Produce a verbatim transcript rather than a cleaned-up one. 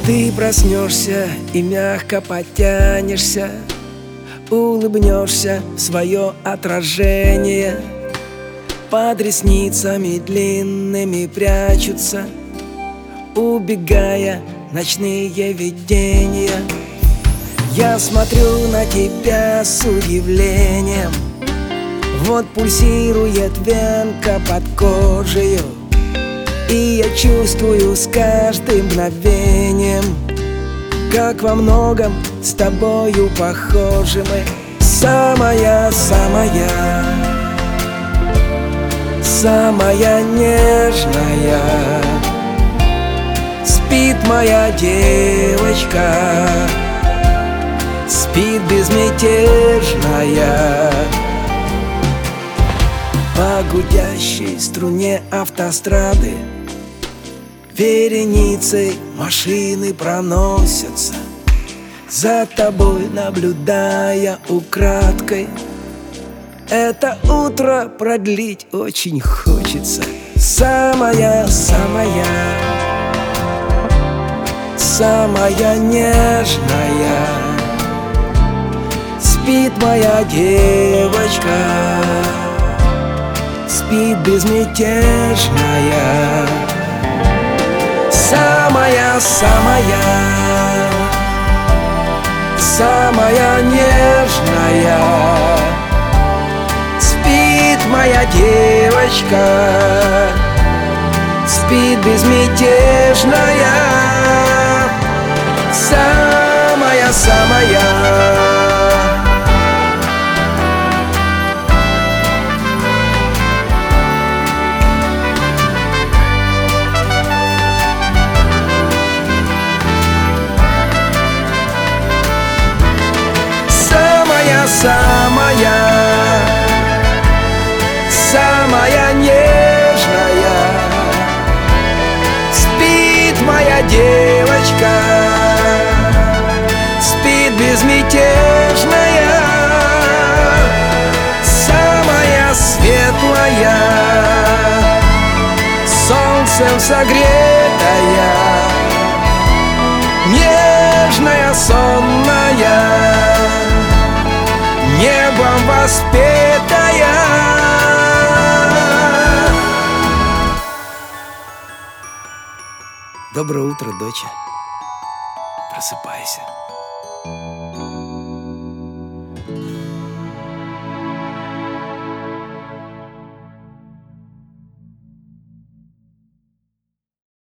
Ты проснешься и мягко потянешься, улыбнешься в свое отражение. Под ресницами длинными прячутся, убегая ночные видения. Я смотрю на тебя с удивлением. Вот пульсирует венка под кожей, и я чувствую с каждым мгновением, как во многом с тобою похожи мы. Самая, самая, самая нежная спит моя девочка, спит безмятежная. По гудящей струне автострады вереницей машины проносятся, за тобой наблюдая украдкой. Это утро продлить очень хочется. Самая, самая, самая нежная спит моя девочка, спит безмятежная. Самая, самая, самая нежная спит моя девочка, спит безмятежная. Самая, самая. Самая, самая нежная спит моя девочка, спит безмятежная. Самая светлая, солнцем согретая, нежная, сонная, небом воспетая. Доброе утро, доча. Просыпайся.